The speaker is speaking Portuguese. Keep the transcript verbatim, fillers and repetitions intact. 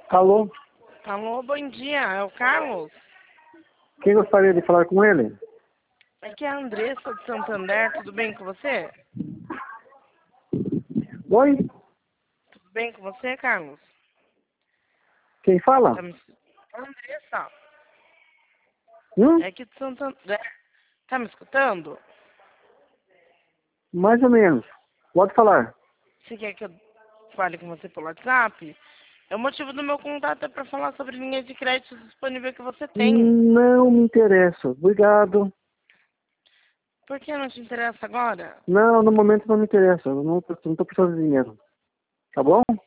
Alô? Alô, bom dia, é o Carlos? Quem gostaria de falar com ele? Aqui é a Andressa de Santander, tudo bem com você? Oi? Tudo bem com você, Carlos? Quem fala? Tá me... Andressa, Hum? é aqui de Santander. Tá me escutando? Mais ou menos. Pode falar. Você quer que eu fale com você pelo WhatsApp? É o motivo do meu contato é para falar sobre linha de crédito disponível que você tem. Não me interessa. Obrigado. Por que não te interessa agora? Não, no momento não me interessa. Eu não estou precisando de dinheiro. Tá bom?